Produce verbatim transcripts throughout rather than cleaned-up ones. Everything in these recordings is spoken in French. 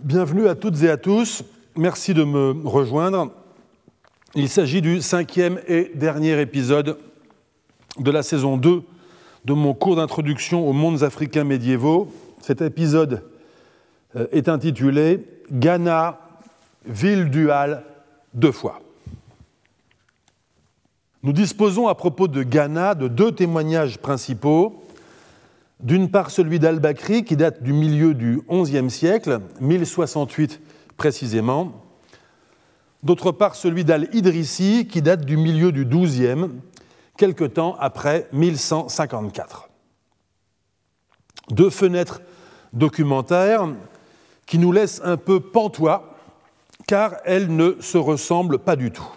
Bienvenue à toutes et à tous. Merci de me rejoindre. Il s'agit du cinquième et dernier épisode de la saison deux de mon cours d'introduction aux mondes africains médiévaux. Cet épisode est intitulé « Ghana, ville duale, deux fois ». Nous disposons à propos de Ghana de deux témoignages principaux. D'une part, celui d'Al-Bakri, qui date du milieu du onzième siècle, mille soixante-huit précisément. D'autre part, celui d'Al-Idrissi, qui date du milieu du douzième, quelque temps après mille cent cinquante-quatre. Deux fenêtres documentaires qui nous laissent un peu pantois, car elles ne se ressemblent pas du tout.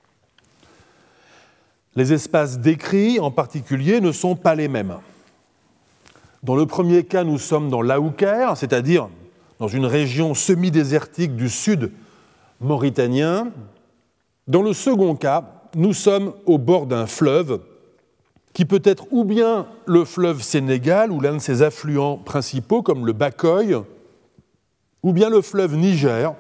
Les espaces décrits, en particulier, ne sont pas les mêmes. Dans le premier cas, nous sommes dans l'Aouker, c'est-à-dire dans une région semi-désertique du sud mauritanien. Dans le second cas, nous sommes au bord d'un fleuve qui peut être ou bien le fleuve Sénégal ou l'un de ses affluents principaux comme le Bakoye, ou bien le fleuve Niger.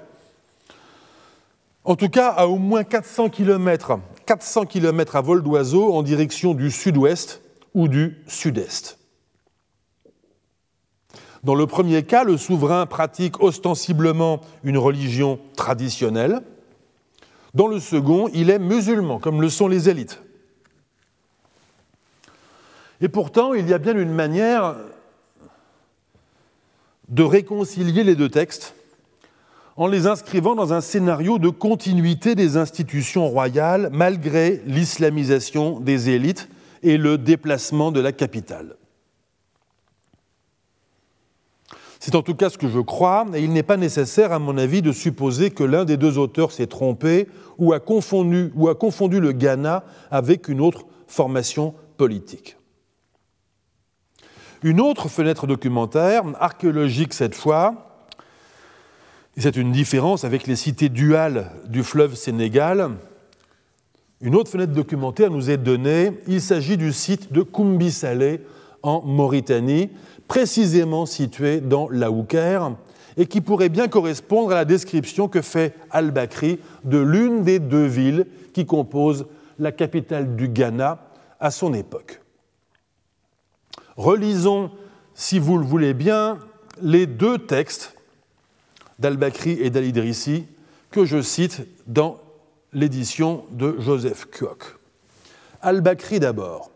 En tout cas, à au moins quatre cents kilomètres, quatre cents kilomètres à vol d'oiseau en direction du sud-ouest ou du sud-est. Dans le premier cas, le souverain pratique ostensiblement une religion traditionnelle. Dans le second, il est musulman, comme le sont les élites. Et pourtant, il y a bien une manière de réconcilier les deux textes en les inscrivant dans un scénario de continuité des institutions royales malgré l'islamisation des élites et le déplacement de la capitale. C'est en tout cas ce que je crois, et il n'est pas nécessaire, à mon avis, de supposer que l'un des deux auteurs s'est trompé ou a confondu, ou a confondu le Ghana avec une autre formation politique. Une autre fenêtre documentaire, archéologique cette fois, et c'est une différence avec les cités duales du fleuve Sénégal, une autre fenêtre documentaire nous est donnée. Il s'agit du site de Koumbi Salé en Mauritanie, précisément situé dans l'Aouker, et qui pourrait bien correspondre à la description que fait Al-Bakri de l'une des deux villes qui composent la capitale du Ghana à son époque. Relisons, si vous le voulez bien, les deux textes d'Al-Bakri et d'Al-Idrissi que je cite dans l'édition de Joseph Kuok. Al-Bakri d'abord.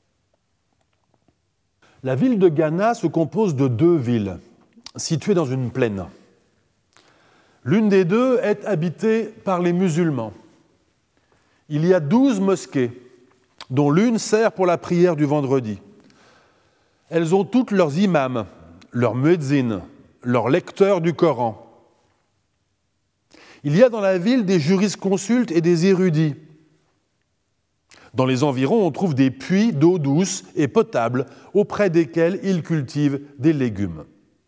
La ville de Ghana se compose de deux villes, situées dans une plaine. L'une des deux est habitée par les musulmans. Il y a douze mosquées, dont l'une sert pour la prière du vendredi. Elles ont toutes leurs imams, leurs muezzins, leurs lecteurs du Coran. Il y a dans la ville des jurisconsultes et des érudits. Dans les environs, on trouve des puits d'eau douce et potable auprès desquels ils cultivent des légumes.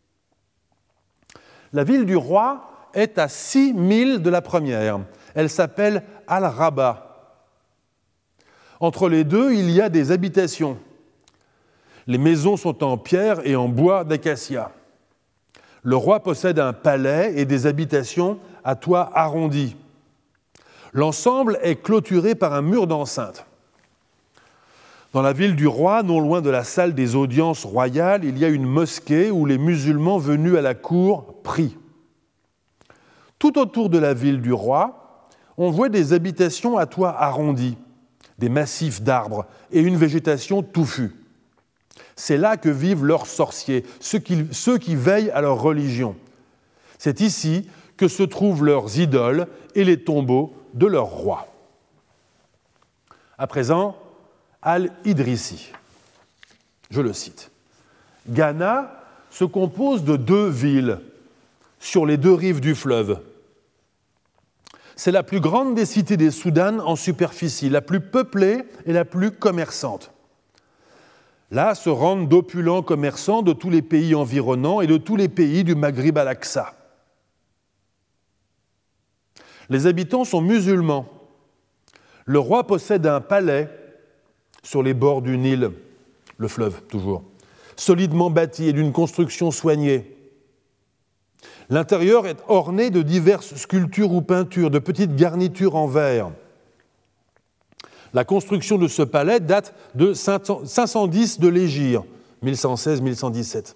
La ville du roi est à six milles de la première. Elle s'appelle Al-Raba. Entre les deux, il y a des habitations. Les maisons sont en pierre et en bois d'acacia. Le roi possède un palais et des habitations à toit arrondi. L'ensemble est clôturé par un mur d'enceinte. Dans la ville du roi, non loin de la salle des audiences royales, il y a une mosquée où les musulmans venus à la cour prient. Tout autour de la ville du roi, on voit des habitations à toit arrondi, des massifs d'arbres et une végétation touffue. C'est là que vivent leurs sorciers, ceux qui, ceux qui veillent à leur religion. C'est ici que se trouvent leurs idoles et les tombeaux de leurs rois. À présent, Al-Idrissi, je le cite. Ghana se compose de deux villes sur les deux rives du fleuve. C'est la plus grande des cités des Soudan en superficie, la plus peuplée et la plus commerçante. Là se rendent d'opulents commerçants de tous les pays environnants et de tous les pays du Maghrib à l'Aqsa. Les habitants sont musulmans. Le roi possède un palais sur les bords du Nil, le fleuve toujours, solidement bâti et d'une construction soignée. L'intérieur est orné de diverses sculptures ou peintures, de petites garnitures en verre. La construction de ce palais date de cinq cent dix de l'Hégire, mille cent seize mille cent dix-sept.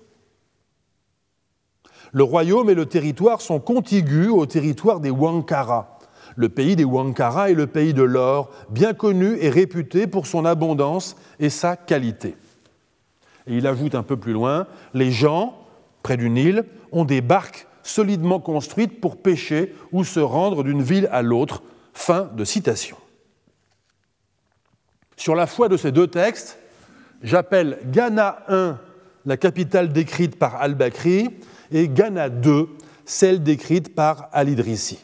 Le royaume et le territoire sont contigus au territoire des Huancara. Le pays des Huancara est le pays de l'or, bien connu et réputé pour son abondance et sa qualité. Et il ajoute un peu plus loin, les gens, près du Nil, ont des barques solidement construites pour pêcher ou se rendre d'une ville à l'autre. Fin de citation. Sur la foi de ces deux textes, j'appelle Ghana un la capitale décrite par al-Bakri et Ghana deux celle décrite par al-Idrissi.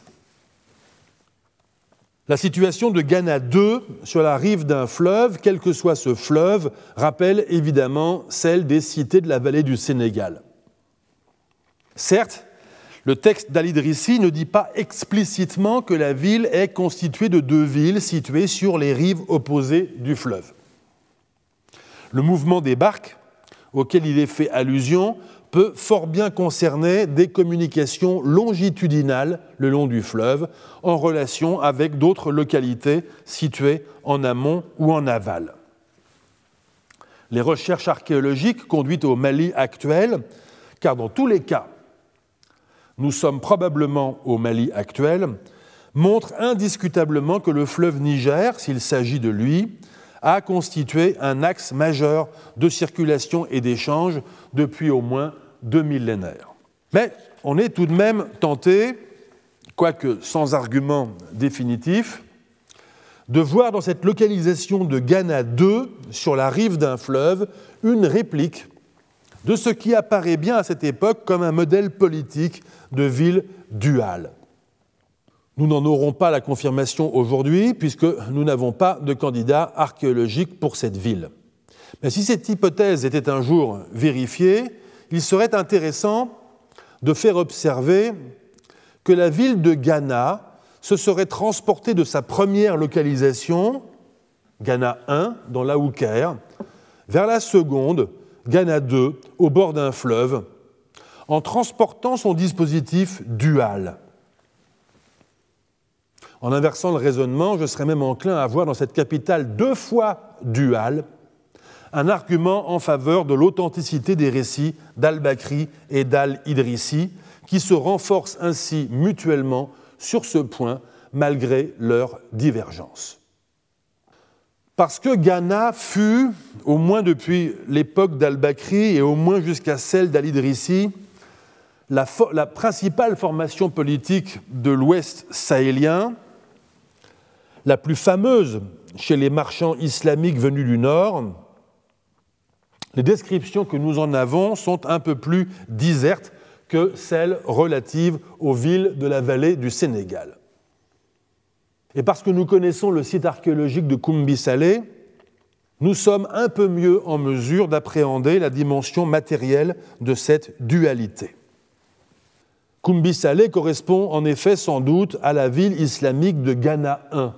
La situation de Ghana deux sur la rive d'un fleuve, quel que soit ce fleuve, rappelle évidemment celle des cités de la vallée du Sénégal. Certes, le texte d'al-Idrissi ne dit pas explicitement que la ville est constituée de deux villes situées sur les rives opposées du fleuve. Le mouvement des barques, auquel il est fait allusion, peut fort bien concerner des communications longitudinales le long du fleuve, en relation avec d'autres localités situées en amont ou en aval. Les recherches archéologiques conduites au Mali actuel, car dans tous les cas, nous sommes probablement au Mali actuel, montrent indiscutablement que le fleuve Niger, s'il s'agit de lui, a constitué un axe majeur de circulation et d'échange depuis au moins deux millénaires. Mais on est tout de même tenté, quoique sans argument définitif, de voir dans cette localisation de Ghana deux, sur la rive d'un fleuve, une réplique de ce qui apparaît bien à cette époque comme un modèle politique de ville duale. Nous n'en aurons pas la confirmation aujourd'hui, puisque nous n'avons pas de candidat archéologique pour cette ville. Mais si cette hypothèse était un jour vérifiée, il serait intéressant de faire observer que la ville de Ghana se serait transportée de sa première localisation, Ghana un, dans l'Aouker, vers la seconde, Ghana deux, au bord d'un fleuve, en transportant son dispositif dual. En inversant le raisonnement, je serais même enclin à voir dans cette capitale deux fois duale un argument en faveur de l'authenticité des récits d'al-Bakri et d'al-Idrissi, qui se renforcent ainsi mutuellement sur ce point, malgré leurs divergences. Parce que Ghana fut, au moins depuis l'époque d'al-Bakri et au moins jusqu'à celle d'al-Idrissi, la, fo- la principale formation politique de l'Ouest sahélien, la plus fameuse chez les marchands islamiques venus du Nord, les descriptions que nous en avons sont un peu plus disertes que celles relatives aux villes de la vallée du Sénégal. Et parce que nous connaissons le site archéologique de Koumbi Salé, nous sommes un peu mieux en mesure d'appréhender la dimension matérielle de cette dualité. Koumbi Salé correspond en effet sans doute à la ville islamique de Ghana un.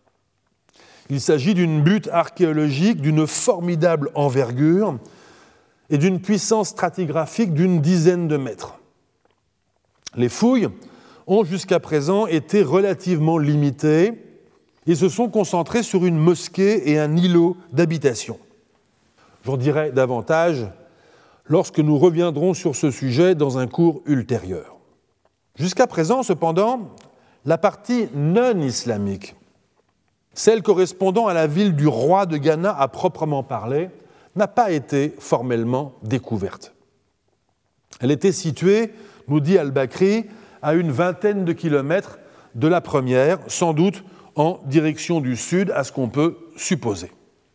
Il s'agit d'une butte archéologique d'une formidable envergure et d'une puissance stratigraphique d'une dizaine de mètres. Les fouilles ont jusqu'à présent été relativement limitées et se sont concentrées sur une mosquée et un îlot d'habitation. J'en dirai davantage lorsque nous reviendrons sur ce sujet dans un cours ultérieur. Jusqu'à présent, cependant, la partie non islamique, celle correspondant à la ville du roi de Ghana à proprement parler, n'a pas été formellement découverte. Elle était située, nous dit al-Bakri, à une vingtaine de kilomètres de la première, sans doute en direction du sud, à ce qu'on peut supposer.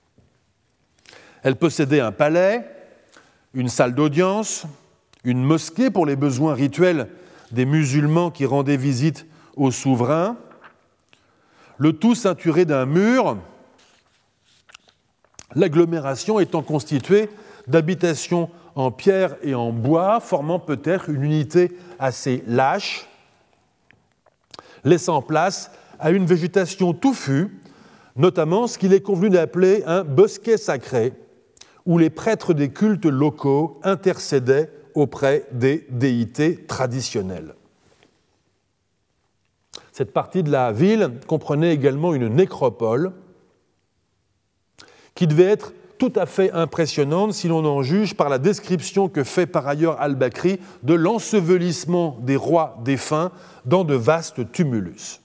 Elle possédait un palais, une salle d'audience, une mosquée pour les besoins rituels des musulmans qui rendaient visite au souverain, le tout ceinturé d'un mur, l'agglomération étant constituée d'habitations en pierre et en bois, formant peut-être une unité assez lâche, laissant place à une végétation touffue, notamment ce qu'il est convenu d'appeler un bosquet sacré, où les prêtres des cultes locaux intercédaient auprès des déités traditionnelles. Cette partie de la ville comprenait également une nécropole qui devait être tout à fait impressionnante si l'on en juge par la description que fait par ailleurs al-Bakri de l'ensevelissement des rois défunts dans de vastes tumulus.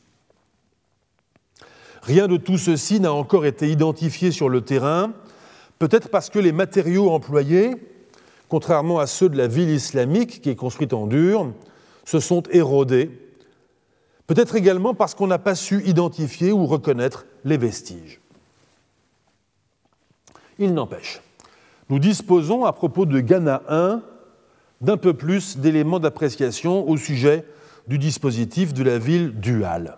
Rien de tout ceci n'a encore été identifié sur le terrain, peut-être parce que les matériaux employés, contrairement à ceux de la ville islamique qui est construite en dur, se sont érodés, peut-être également parce qu'on n'a pas su identifier ou reconnaître les vestiges. Il n'empêche, nous disposons à propos de Ghana un d'un peu plus d'éléments d'appréciation au sujet du dispositif de la ville duale.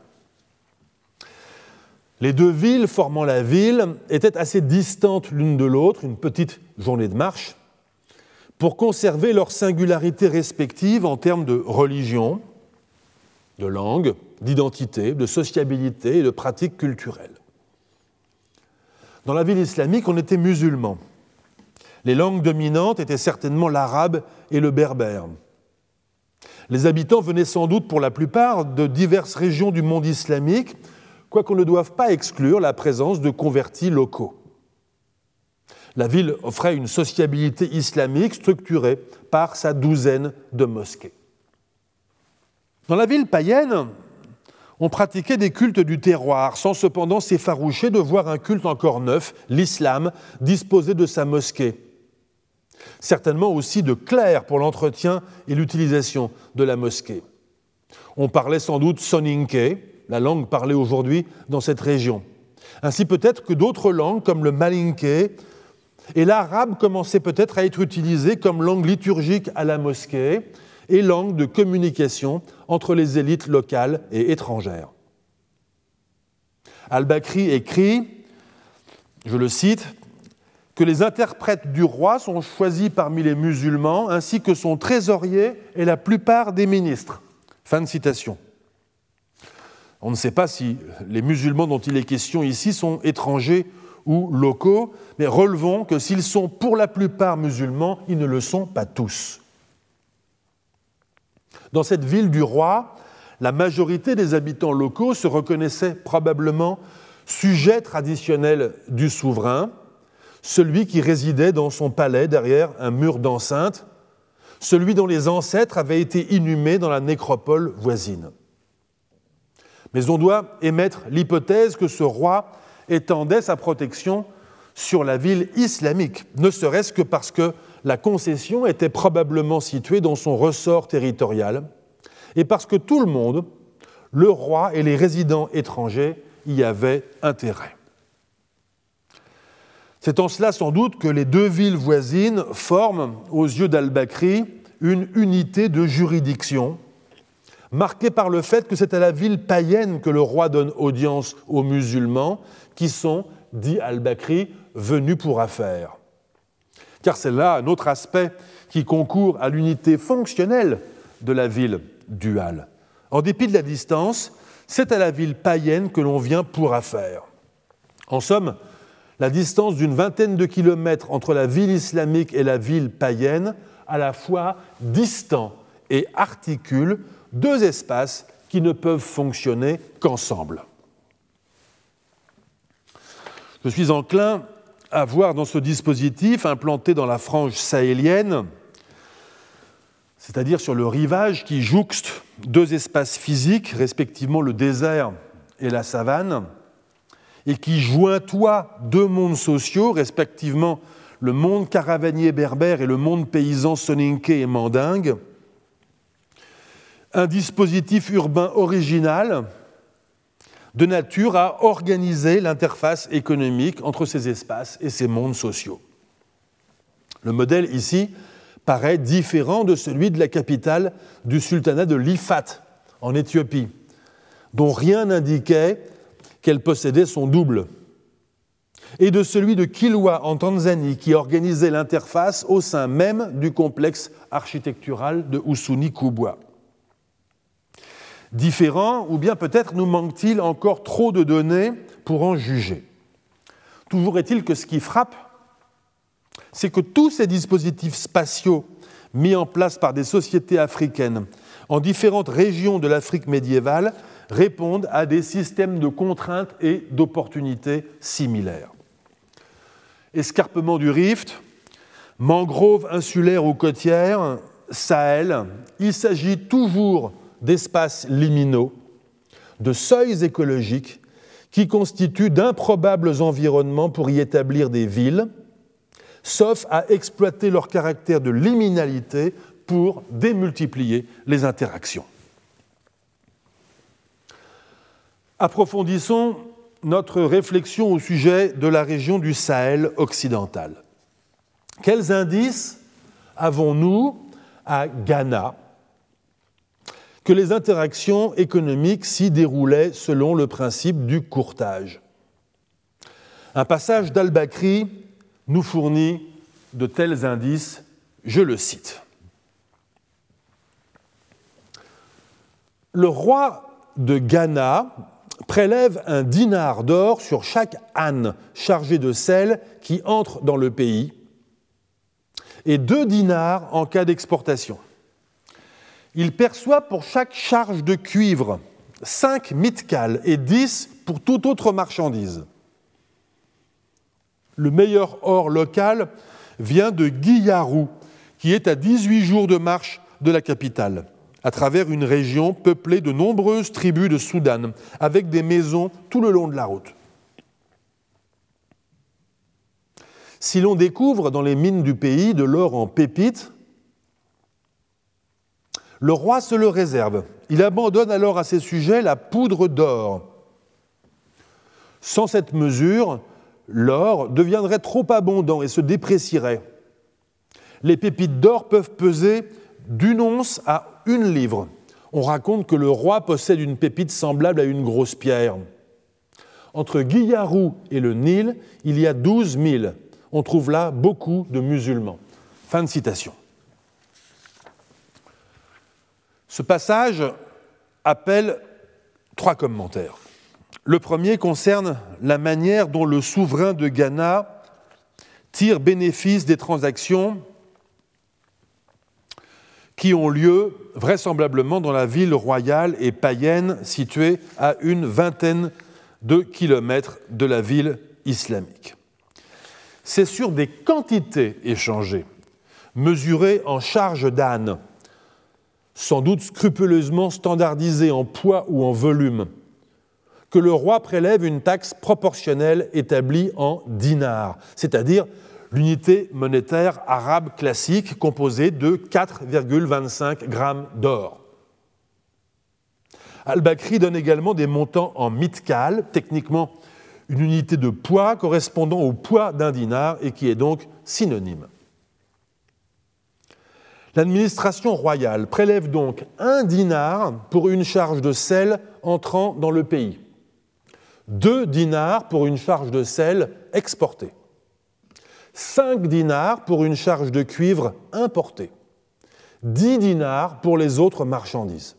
Les deux villes formant la ville étaient assez distantes l'une de l'autre, une petite journée de marche, pour conserver leurs singularités respectives en termes de religion, de langue, d'identité, de sociabilité et de pratiques culturelles. Dans la ville islamique, on était musulmans. Les langues dominantes étaient certainement l'arabe et le berbère. Les habitants venaient sans doute pour la plupart de diverses régions du monde islamique, quoiqu'on ne doive pas exclure la présence de convertis locaux. La ville offrait une sociabilité islamique structurée par sa douzaine de mosquées. Dans la ville païenne, on pratiquait des cultes du terroir, sans cependant s'effaroucher de voir un culte encore neuf, l'islam, disposer de sa mosquée. Certainement aussi de clercs pour l'entretien et l'utilisation de la mosquée. On parlait sans doute soninké, la langue parlée aujourd'hui dans cette région. Ainsi peut-être que d'autres langues, comme le malinké, et l'arabe commençait peut-être à être utilisé comme langue liturgique à la mosquée, et langue de communication entre les élites locales et étrangères. Al-Bakri écrit, je le cite, que les interprètes du roi sont choisis parmi les musulmans, ainsi que son trésorier et la plupart des ministres. Fin de citation. On ne sait pas si les musulmans dont il est question ici sont étrangers ou locaux, mais relevons que s'ils sont pour la plupart musulmans, ils ne le sont pas tous. Dans cette ville du roi, la majorité des habitants locaux se reconnaissaient probablement sujets traditionnels du souverain, celui qui résidait dans son palais derrière un mur d'enceinte, celui dont les ancêtres avaient été inhumés dans la nécropole voisine. Mais on doit émettre l'hypothèse que ce roi étendait sa protection sur la ville islamique, ne serait-ce que parce que la concession était probablement située dans son ressort territorial et parce que tout le monde, le roi et les résidents étrangers, y avaient intérêt. C'est en cela sans doute que les deux villes voisines forment, aux yeux d'Al-Bakri, une unité de juridiction, marquée par le fait que c'est à la ville païenne que le roi donne audience aux musulmans, qui sont, dit Al-Bakri, venus pour affaires. Car c'est là un autre aspect qui concourt à l'unité fonctionnelle de la ville duale. En dépit de la distance, c'est à la ville païenne que l'on vient pour affaires. En somme, la distance d'une vingtaine de kilomètres entre la ville islamique et la ville païenne, à la fois distant et articule deux espaces qui ne peuvent fonctionner qu'ensemble. Je suis enclin à voir dans ce dispositif implanté dans la frange sahélienne, c'est-à-dire sur le rivage qui jouxte deux espaces physiques, respectivement le désert et la savane, et qui jointoie deux mondes sociaux, respectivement le monde caravanier berbère et le monde paysan soninké et mandingue, un dispositif urbain original de nature à organiser l'interface économique entre ces espaces et ces mondes sociaux. Le modèle ici paraît différent de celui de la capitale du sultanat de l'Ifat en Éthiopie, dont rien n'indiquait qu'elle possédait son double, et de celui de Kilwa en Tanzanie, qui organisait l'interface au sein même du complexe architectural de Husuni Kubwa. Différent, ou bien peut-être nous manque-t-il encore trop de données pour en juger. Toujours est-il que ce qui frappe, c'est que tous ces dispositifs spatiaux mis en place par des sociétés africaines en différentes régions de l'Afrique médiévale répondent à des systèmes de contraintes et d'opportunités similaires. Escarpement du rift, mangroves insulaires ou côtières, Sahel, il s'agit toujours d'espaces liminaux, de seuils écologiques qui constituent d'improbables environnements pour y établir des villes, sauf à exploiter leur caractère de liminalité pour démultiplier les interactions. Approfondissons notre réflexion au sujet de la région du Sahel occidental. Quels indices avons-nous à Ghana que les interactions économiques s'y déroulaient selon le principe du courtage? Un passage d'Al-Bakri nous fournit de tels indices, je le cite. Le roi de Ghana prélève un dinar d'or sur chaque âne chargé de sel qui entre dans le pays et deux dinars en cas d'exportation. Il perçoit pour chaque charge de cuivre cinq mitkals et dix pour toute autre marchandise. Le meilleur or local vient de Guiarou, qui est à dix-huit jours de marche de la capitale, à travers une région peuplée de nombreuses tribus de Soudan, avec des maisons tout le long de la route. Si l'on découvre dans les mines du pays de l'or en pépites, le roi se le réserve. Il abandonne alors à ses sujets la poudre d'or. Sans cette mesure, l'or deviendrait trop abondant et se déprécierait. Les pépites d'or peuvent peser d'une once à une livre. On raconte que le roi possède une pépite semblable à une grosse pierre. Entre Guiarou et le Nil, il y a douze milles. On trouve là beaucoup de musulmans. Fin de citation. Ce passage appelle trois commentaires. Le premier concerne la manière dont le souverain de Ghana tire bénéfice des transactions qui ont lieu vraisemblablement dans la ville royale et païenne située à une vingtaine de kilomètres de la ville islamique. C'est sur des quantités échangées, mesurées en charge d'âne, sans doute scrupuleusement standardisées en poids ou en volume, que le roi prélève une taxe proportionnelle établie en dinars, c'est-à-dire l'unité monétaire arabe classique composée de quatre virgule vingt-cinq grammes d'or. Al-Bakri donne également des montants en mitkal, techniquement une unité de poids correspondant au poids d'un dinar et qui est donc synonyme. L'administration royale prélève donc un dinar pour une charge de sel entrant dans le pays, deux dinars pour une charge de sel exportée, cinq dinars pour une charge de cuivre importée, dix dinars pour les autres marchandises.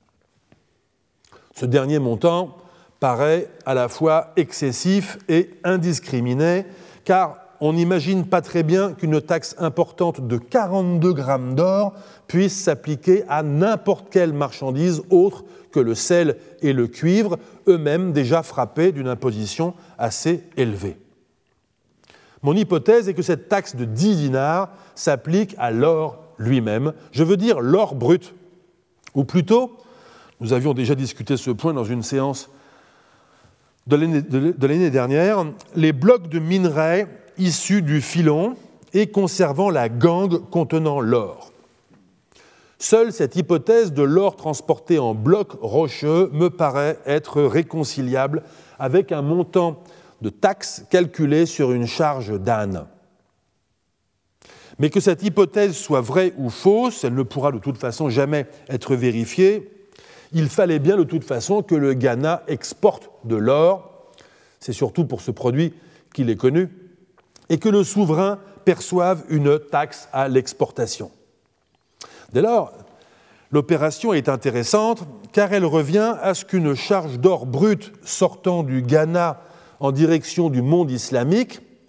Ce dernier montant paraît à la fois excessif et indiscriminé, car on n'imagine pas très bien qu'une taxe importante de quarante-deux grammes d'or puisse s'appliquer à n'importe quelle marchandise autre que le sel et le cuivre, eux-mêmes déjà frappés d'une imposition assez élevée. Mon hypothèse est que cette taxe de dix dinars s'applique à l'or lui-même, je veux dire l'or brut, ou plutôt, nous avions déjà discuté ce point dans une séance de l'année, de, de l'année dernière, les blocs de minerais issus du filon et conservant la gangue contenant l'or. Seule cette hypothèse de l'or transporté en blocs rocheux me paraît être réconciliable avec un montant de taxe calculé sur une charge d'âne. Mais que cette hypothèse soit vraie ou fausse, elle ne pourra de toute façon jamais être vérifiée. Il fallait bien de toute façon que le Ghana exporte de l'or, c'est surtout pour ce produit qu'il est connu, et que le souverain perçoive une taxe à l'exportation. Dès lors, l'opération est intéressante car elle revient à ce qu'une charge d'or brut sortant du Ghana en direction du monde islamique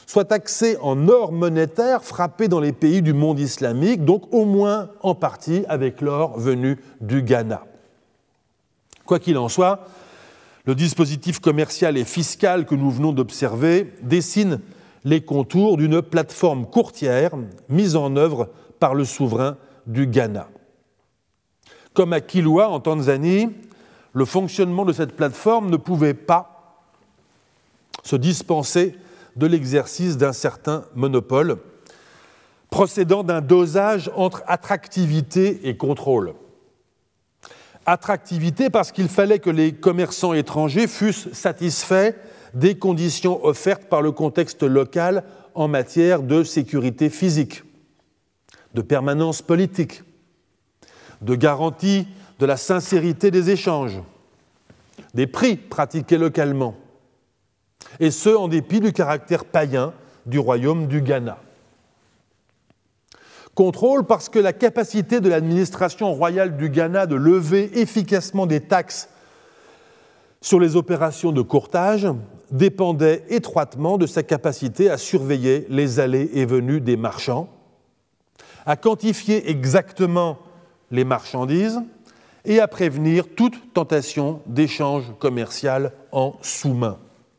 soit taxé en or monétaire frappé dans les pays du monde islamique, donc au moins en partie avec l'or venu du Ghana. Quoi qu'il en soit, le dispositif commercial et fiscal que nous venons d'observer dessine les contours d'une plateforme courtière mise en œuvre par le souverain du Ghana. Comme à Kilwa, en Tanzanie, le fonctionnement de cette plateforme ne pouvait pas se dispenser de l'exercice d'un certain monopole, procédant d'un dosage entre attractivité et contrôle. Attractivité parce qu'il fallait que les commerçants étrangers fussent satisfaits des conditions offertes par le contexte local en matière de sécurité physique, de permanence politique, de garantie de la sincérité des échanges, des prix pratiqués localement, et ce, en dépit du caractère païen du royaume du Ghana. Contrôle parce que la capacité de l'administration royale du Ghana de lever efficacement des taxes sur les opérations de courtage dépendait étroitement de sa capacité à surveiller les allées et venues des marchands, à quantifier exactement les marchandises et à prévenir toute tentation d'échange commercial en sous-main.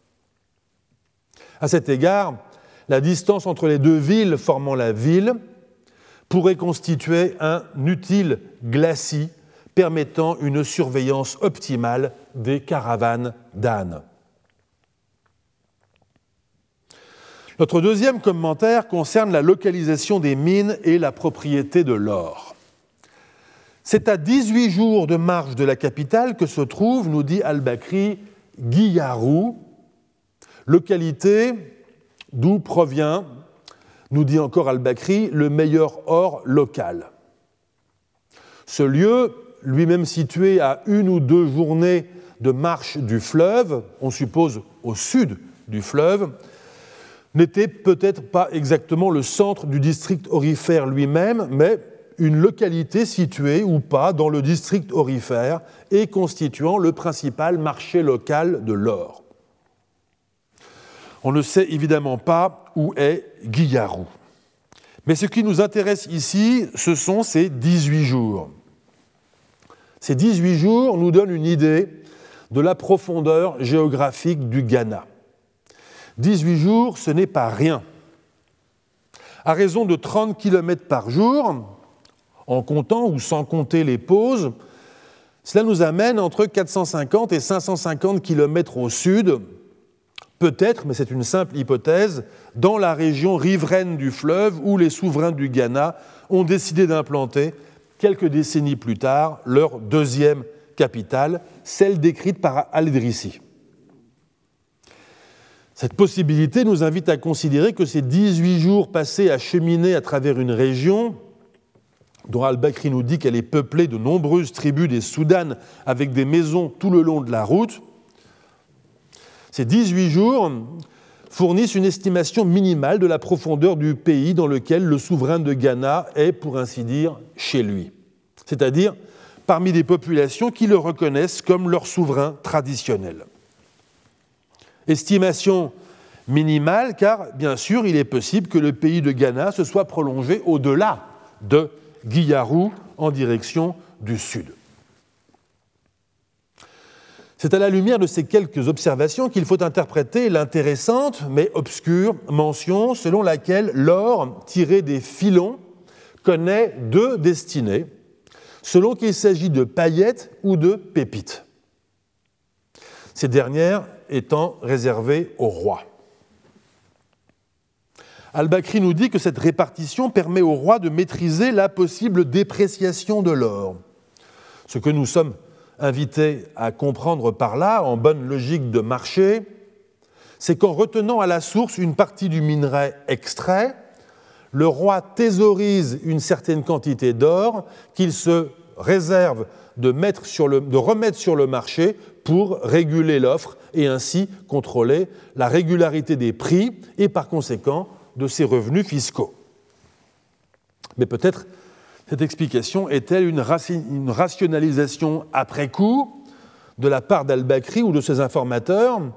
À cet égard, la distance entre les deux villes formant la ville pourrait constituer un utile glacis permettant une surveillance optimale des caravanes d'ânes. Notre deuxième commentaire concerne la localisation des mines et la propriété de l'or. C'est à dix-huit jours de marche de la capitale que se trouve, nous dit Al-Bakri, Guiarou, localité d'où provient, nous dit encore Al-Bakri, le meilleur or local. Ce lieu, lui-même situé à une ou deux journées de marche du fleuve, on suppose au sud du fleuve, n'était peut-être pas exactement le centre du district aurifère lui-même, mais une localité située ou pas dans le district aurifère et constituant le principal marché local de l'or. On ne sait évidemment pas où est Guiarou. Mais ce qui nous intéresse ici, ce sont ces dix-huit jours. Ces dix-huit jours nous donnent une idée de la profondeur géographique du Ghana. dix-huit jours, ce n'est pas rien. À raison de trente kilomètres par jour, en comptant ou sans compter les pauses, cela nous amène entre quatre cent cinquante et cinq cent cinquante kilomètres au sud, peut-être, mais c'est une simple hypothèse, dans la région riveraine du fleuve où les souverains du Ghana ont décidé d'implanter, quelques décennies plus tard, leur deuxième capitale, celle décrite par Al-Idrissi. Cette possibilité nous invite à considérer que ces dix-huit jours passés à cheminer à travers une région dont Al-Bakri nous dit qu'elle est peuplée de nombreuses tribus des Soudanes avec des maisons tout le long de la route, ces dix-huit jours fournissent une estimation minimale de la profondeur du pays dans lequel le souverain de Ghana est, pour ainsi dire, chez lui, c'est-à-dire parmi des populations qui le reconnaissent comme leur souverain traditionnel. Estimation minimale car, bien sûr, il est possible que le pays de Ghana se soit prolongé au-delà de Guiarou en direction du sud. C'est à la lumière de ces quelques observations qu'il faut interpréter l'intéressante mais obscure mention selon laquelle l'or tiré des filons connaît deux destinées, selon qu'il s'agit de paillettes ou de pépites, ces dernières étant réservées au roi. Al-Bakri nous dit que cette répartition permet au roi de maîtriser la possible dépréciation de l'or. Ce que nous sommes invités à comprendre par là, en bonne logique de marché, c'est qu'en retenant à la source une partie du minerai extrait, le roi thésaurise une certaine quantité d'or qu'il se réserve de, mettre sur le, de remettre sur le marché pour réguler l'offre et ainsi contrôler la régularité des prix et par conséquent de ses revenus fiscaux. Mais peut-être cette explication est-elle une, raci- une rationalisation après coup de la part d'Al-Bakri ou de ses informateurs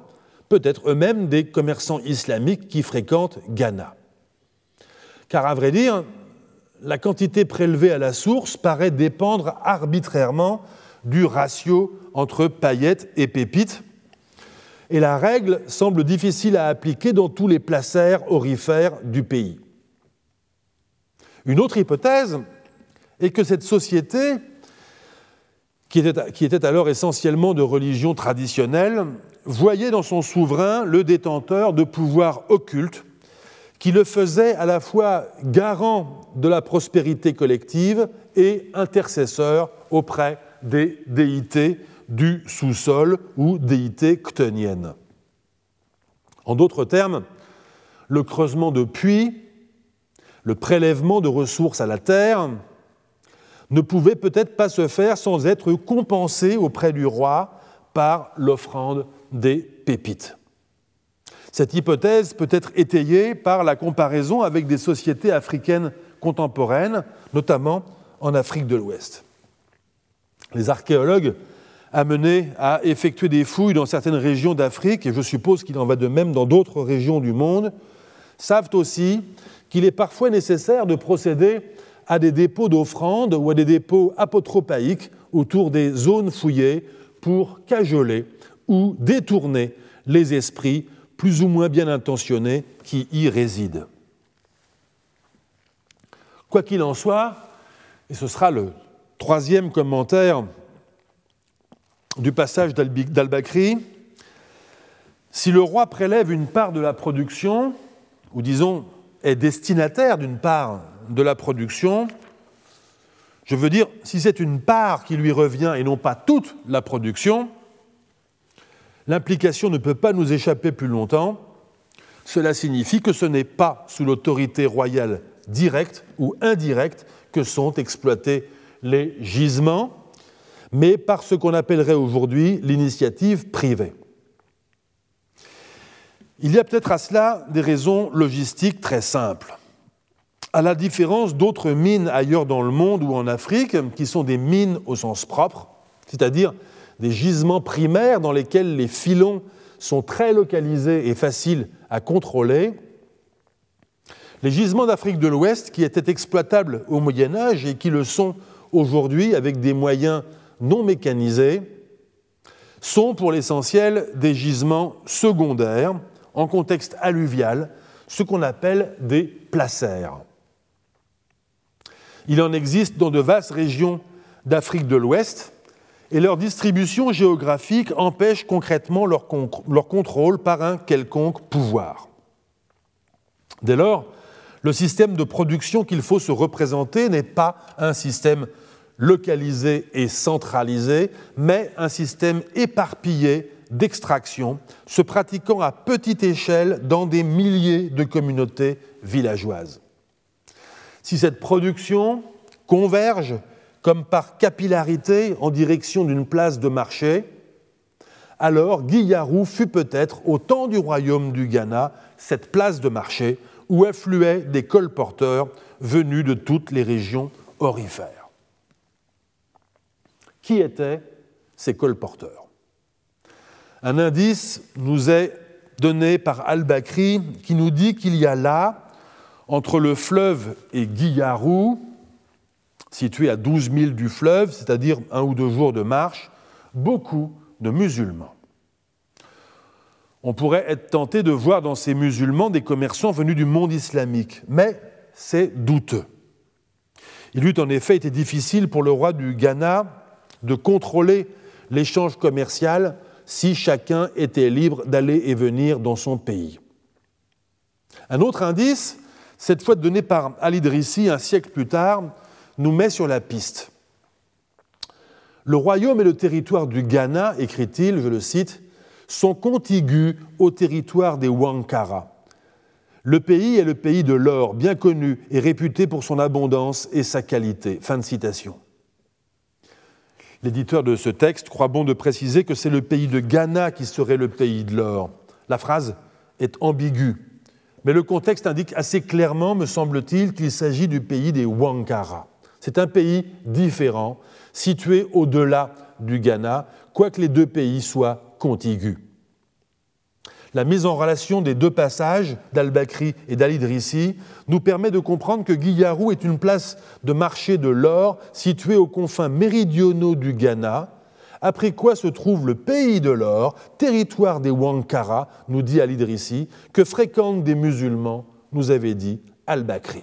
peut-être eux-mêmes des commerçants islamiques qui fréquentent Ghana. Car à vrai dire, la quantité prélevée à la source paraît dépendre arbitrairement du ratio entre paillettes et pépites, et la règle semble difficile à appliquer dans tous les placers aurifères du pays. Une autre hypothèse est que cette société, qui était, qui était alors essentiellement de religion traditionnelle, voyait dans son souverain le détenteur de pouvoirs occultes qui le faisait à la fois garant de la prospérité collective et intercesseur auprès des déités du sous-sol ou déités chtoniennes. En d'autres termes, le creusement de puits, le prélèvement de ressources à la terre ne pouvait peut-être pas se faire sans être compensé auprès du roi par l'offrande des pépites. Cette hypothèse peut être étayée par la comparaison avec des sociétés africaines contemporaines, notamment en Afrique de l'Ouest. Les archéologues amenés à effectuer des fouilles dans certaines régions d'Afrique, et je suppose qu'il en va de même dans d'autres régions du monde, savent aussi qu'il est parfois nécessaire de procéder à des dépôts d'offrandes ou à des dépôts apotropaïques autour des zones fouillées pour cajoler ou détourner les esprits plus ou moins bien intentionnés qui y résident. Quoi qu'il en soit, et ce sera le troisième commentaire du passage d'Al-Bakri, si le roi prélève une part de la production, ou disons est destinataire d'une part de la production, je veux dire, si c'est une part qui lui revient et non pas toute la production, l'implication ne peut pas nous échapper plus longtemps. Cela signifie que ce n'est pas sous l'autorité royale directe ou indirecte que sont exploités les gisements, mais par ce qu'on appellerait aujourd'hui l'initiative privée. Il y a peut-être à cela des raisons logistiques très simples. À la différence d'autres mines ailleurs dans le monde ou en Afrique, qui sont des mines au sens propre, c'est-à-dire des gisements primaires dans lesquels les filons sont très localisés et faciles à contrôler, les gisements d'Afrique de l'Ouest, qui étaient exploitables au Moyen-Âge et qui le sont aujourd'hui avec des moyens non mécanisés, sont pour l'essentiel des gisements secondaires en contexte alluvial, ce qu'on appelle des placers. Il en existe dans de vastes régions d'Afrique de l'Ouest et leur distribution géographique empêche concrètement leur, con- leur contrôle par un quelconque pouvoir. Dès lors, le système de production qu'il faut se représenter n'est pas un système localisé et centralisé, mais un système éparpillé d'extraction, se pratiquant à petite échelle dans des milliers de communautés villageoises. Si cette production converge comme par capillarité en direction d'une place de marché, alors Guiyaru fut peut-être, au temps du royaume du Ghana, cette place de marché où affluaient des colporteurs venus de toutes les régions aurifères. Qui étaient ces colporteurs ? Un indice nous est donné par Al-Bakri qui nous dit qu'il y a là, entre le fleuve et Guiyaru, situé à douze milles du fleuve, c'est-à-dire un ou deux jours de marche, beaucoup de musulmans. On pourrait être tenté de voir dans ces musulmans des commerçants venus du monde islamique, mais c'est douteux. Il eût en effet été difficile pour le roi du Ghana de contrôler l'échange commercial si chacun était libre d'aller et venir dans son pays. Un autre indice, cette fois donné par Al-Idrissi un siècle plus tard, nous met sur la piste. Le royaume et le territoire du Ghana, écrit-il, je le cite, sont contigus au territoire des Wankara. Le pays est le pays de l'or, bien connu et réputé pour son abondance et sa qualité. Fin de citation. L'éditeur de ce texte croit bon de préciser que c'est le pays de Ghana qui serait le pays de l'or. La phrase est ambiguë, mais le contexte indique assez clairement, me semble-t-il, qu'il s'agit du pays des Wankara. C'est un pays différent, situé au-delà du Ghana, quoique les deux pays soient contigus. la mise en relation des deux passages d'Al-Bakri et d'Al-Idrissi nous permet de comprendre que Guiarou est une place de marché de l'or située aux confins méridionaux du Ghana, après quoi se trouve le pays de l'or, territoire des Wankara, nous dit Al-Idrissi, que fréquentent des musulmans, nous avait dit Al-Bakri.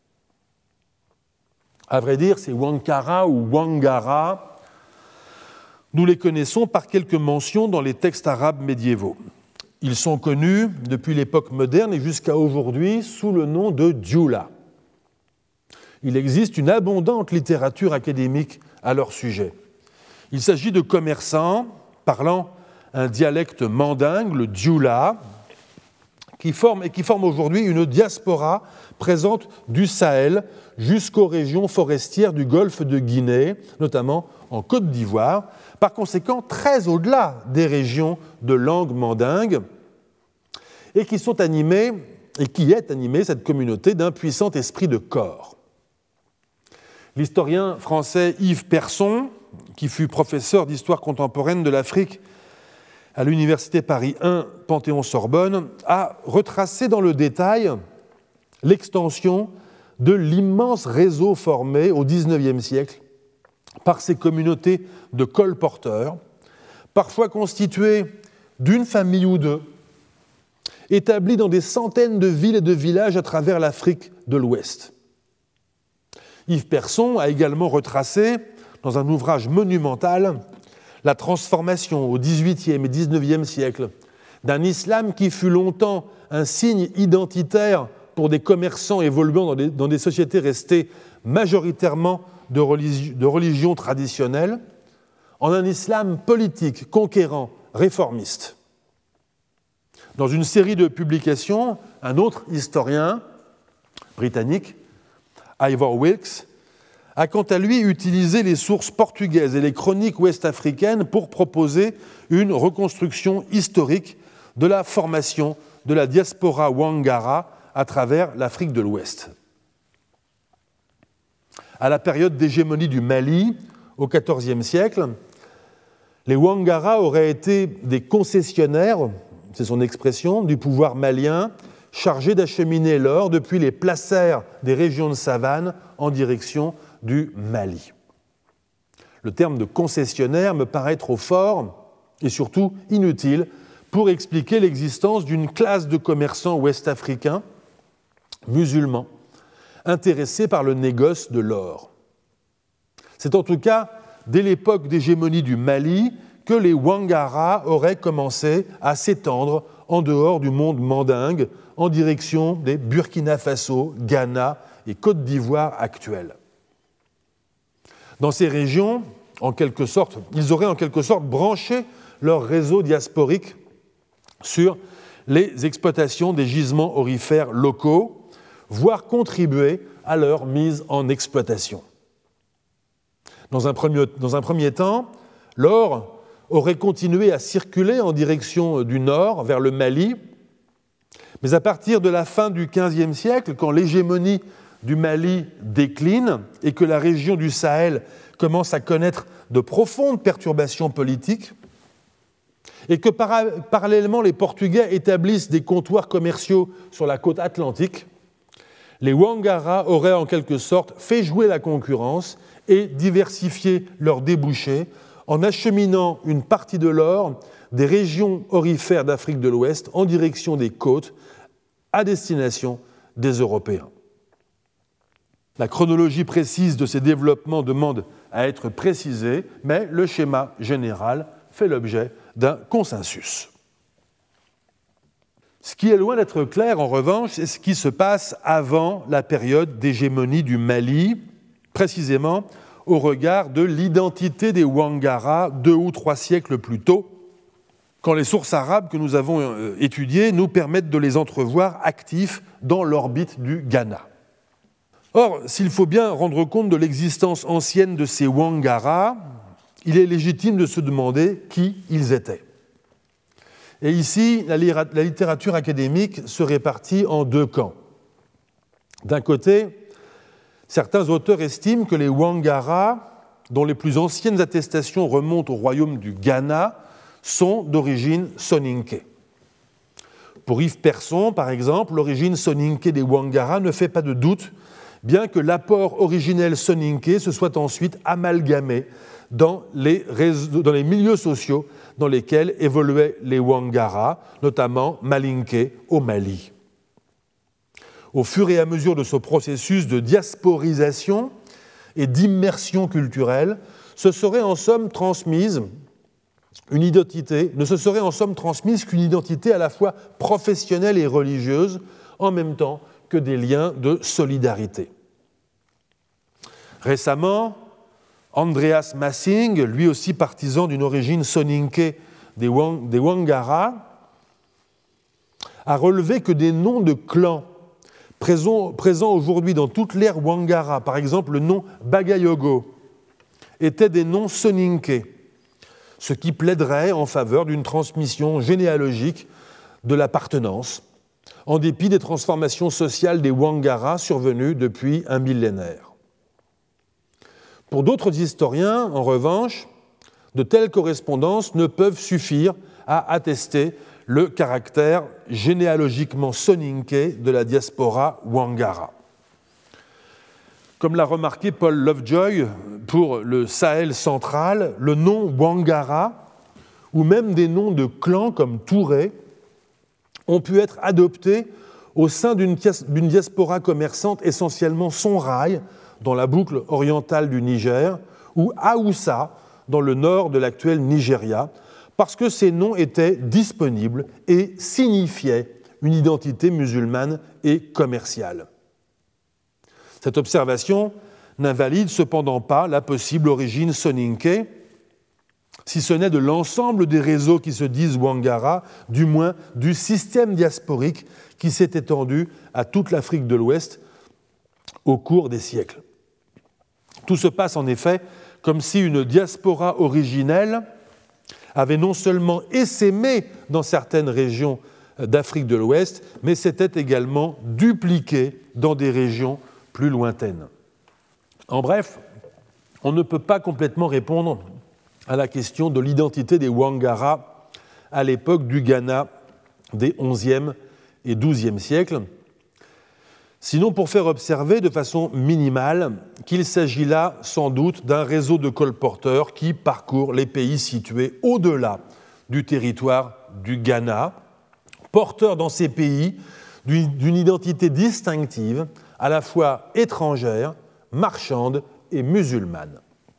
À vrai dire, ces Wankara ou Wangara, nous les connaissons par quelques mentions dans les textes arabes médiévaux. Ils sont connus depuis l'époque moderne et jusqu'à aujourd'hui sous le nom de Dioula. Il existe une abondante littérature académique à leur sujet. Il s'agit de commerçants parlant un dialecte mandingue, le Dioula, qui forme, et qui forme aujourd'hui une diaspora présente du Sahel jusqu'aux régions forestières du golfe de Guinée, notamment en Côte d'Ivoire, par conséquent très au-delà des régions de langue mandingue, et qui sont animées, et qui est animée, cette communauté, d'un puissant esprit de corps. L'historien français Yves Persson, qui fut professeur d'histoire contemporaine de l'Afrique à l'Université Paris un, Panthéon-Sorbonne, a retracé dans le détail l'extension de l'immense réseau formé au dix-neuvième siècle par ces communautés de colporteurs, parfois constituées d'une famille ou deux, établies dans des centaines de villes et de villages à travers l'Afrique de l'Ouest. Yves Persson a également retracé, dans un ouvrage monumental, la transformation au dix-huitième et dix-neuvième siècle d'un islam qui fut longtemps un signe identitaire pour des commerçants évoluant dans des, dans des sociétés restées majoritairement de religion, de religion traditionnelle, en un islam politique, conquérant, réformiste. Dans une série de publications, un autre historien britannique, Ivor Wilkes, a quant à lui utilisé les sources portugaises et les chroniques ouest-africaines pour proposer une reconstruction historique de la formation de la diaspora Wangara à travers l'Afrique de l'Ouest. À la période d'hégémonie du Mali, au quatorzième siècle, les Wangara auraient été des concessionnaires, c'est son expression, du pouvoir malien, chargés d'acheminer l'or depuis les placères des régions de savane en direction du Mali. Le terme de concessionnaire me paraît trop fort et surtout inutile pour expliquer l'existence d'une classe de commerçants ouest-africains, musulmans, intéressés par le négoce de l'or. C'est en tout cas dès l'époque d'hégémonie du Mali que les Wangara auraient commencé à s'étendre en dehors du monde mandingue en direction des Burkina Faso, Ghana et Côte d'Ivoire actuelles. Dans ces régions, en quelque sorte, ils auraient en quelque sorte branché leur réseau diasporique sur les exploitations des gisements aurifères locaux, voire contribué à leur mise en exploitation. Dans un premier, dans un premier temps, l'or aurait continué à circuler en direction du nord, vers le Mali, mais à partir de la fin du quinzième siècle, quand l'hégémonie du Mali décline et que la région du Sahel commence à connaître de profondes perturbations politiques, et que para- parallèlement les Portugais établissent des comptoirs commerciaux sur la côte atlantique, les Wangara auraient en quelque sorte fait jouer la concurrence et diversifié leurs débouchés en acheminant une partie de l'or des régions aurifères d'Afrique de l'Ouest en direction des côtes à destination des Européens. La chronologie précise de ces développements demande à être précisée, mais le schéma général fait l'objet d'un consensus. Ce qui est loin d'être clair, en revanche, c'est ce qui se passe avant la période d'hégémonie du Mali, précisément au regard de l'identité des Wangara deux ou trois siècles plus tôt, quand les sources arabes que nous avons étudiées nous permettent de les entrevoir actifs dans l'orbite du Ghana. Or, s'il faut bien rendre compte de l'existence ancienne de ces Wangara, il est légitime de se demander qui ils étaient. Et ici, la littérature académique se répartit en deux camps. D'un côté, certains auteurs estiment que les Wangara, dont les plus anciennes attestations remontent au royaume du Ghana, sont d'origine soninké. Pour Yves Persson, par exemple, l'origine soninké des Wangara ne fait pas de doute, bien que l'apport originel soninké se soit ensuite amalgamé dans les, réseaux, dans les milieux sociaux dans lesquels évoluaient les Wangara, notamment Malinké au Mali. Au fur et à mesure de ce processus de diasporisation et d'immersion culturelle, se serait en somme transmise une identité, ne se serait en somme transmise qu'une identité à la fois professionnelle et religieuse, en même temps que des liens de solidarité. Récemment, Andreas Massing, lui aussi partisan d'une origine soninké des, Wang, des Wangara, a relevé que des noms de clans présents, présents aujourd'hui dans toute l'ère Wangara, par exemple le nom Bagayogo, étaient des noms soninké, ce qui plaiderait en faveur d'une transmission généalogique de l'appartenance, en dépit des transformations sociales des Wangara survenues depuis un millénaire. Pour d'autres historiens, en revanche, de telles correspondances ne peuvent suffire à attester le caractère généalogiquement soninké de la diaspora Wangara. Comme l'a remarqué Paul Lovejoy pour le Sahel central, le nom Wangara, ou même des noms de clans comme Touré, ont pu être adoptés au sein d'une diaspora commerçante essentiellement sonraille, dans la boucle orientale du Niger, ou Haoussa, dans le nord de l'actuel Nigeria, parce que ces noms étaient disponibles et signifiaient une identité musulmane et commerciale. Cette observation n'invalide cependant pas la possible origine soninké, si ce n'est de l'ensemble des réseaux qui se disent Wangara, du moins du système diasporique qui s'est étendu à toute l'Afrique de l'Ouest au cours des siècles. Tout se passe en effet comme si une diaspora originelle avait non seulement essaimé dans certaines régions d'Afrique de l'Ouest, mais s'était également dupliquée dans des régions plus lointaines. En bref, on ne peut pas complètement répondre à la question de l'identité des Wangara à l'époque du Ghana des onzième et douzième siècles, sinon pour faire observer de façon minimale qu'il s'agit là sans doute d'un réseau de colporteurs qui parcourt les pays situés au-delà du territoire du Ghana, porteurs dans ces pays d'une identité distinctive, à la fois étrangère, marchande et musulmane.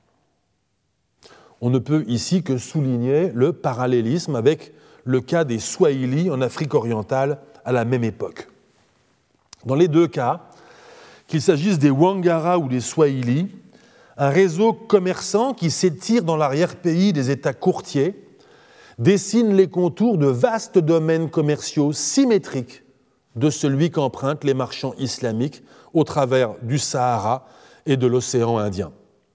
On ne peut ici que souligner le parallélisme avec le cas des Swahili en Afrique orientale à la même époque. Dans les deux cas, qu'il s'agisse des Wangara ou des Swahili, un réseau commerçant qui s'étire dans l'arrière-pays des États courtiers dessine les contours de vastes domaines commerciaux symétriques de celui qu'empruntent les marchands islamiques au travers du Sahara et de l'océan Indien.